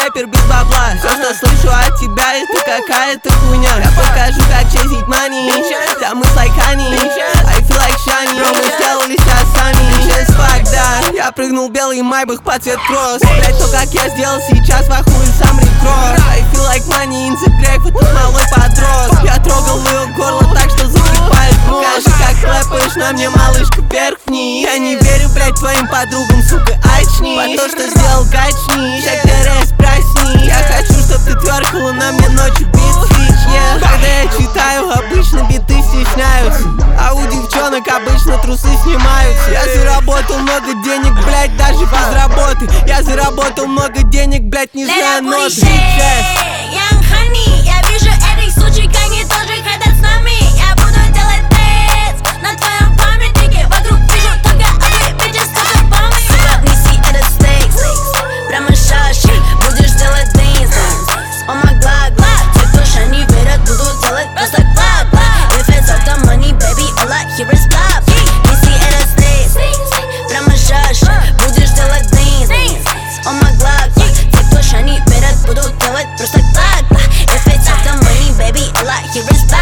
рэпер без бабла. Все, что слышу от тебя, это какая-то хуйня. Я покажу, как чезить money. Да мы like honey, I feel like shiny. Но мы сделали сейчас сами. Just fuck, да. Я прыгнул белый майбах по цвет кросс. Блять, то как я сделал сейчас, вахую сам рекросс. I feel like money in the grave, и тут малой подрос. Я трогал ее горло так, что закипает нос. Покажи, как клэпаешь на мне, малышка, вверх-вниз. Я не верю, блять, твоим подругам, сука, очнись. По то, что сделал, качни, ща КРС просни. Я хочу, чтоб ты тверкала на мне ночью бит свич, yeah. Когда я читаю, обычно биты стесняются, а у девчонок обычно трусы снимаются. Я заработал много денег, блять, даже без работы. Я заработал много денег, блять, не зная ноты. Young Honey, я вижу этих сучек, они тоже хотят с нами. Я буду делать тест на твоем памятнике. Вокруг вижу только ugly bitches, только бомбы. Сука, неси этот стейк, прямо шашки, будешь делать дэнс. О май глаг, те, кто шани верят, будут делать просто глаг. If it's up the money, baby, all I hear is blah. Неси этот стейк, прямо шашки, будешь делать дэнс. О май глаг, те, кто шани верят, будут делать просто глаг. If it's up the money, baby, all I hear is blah.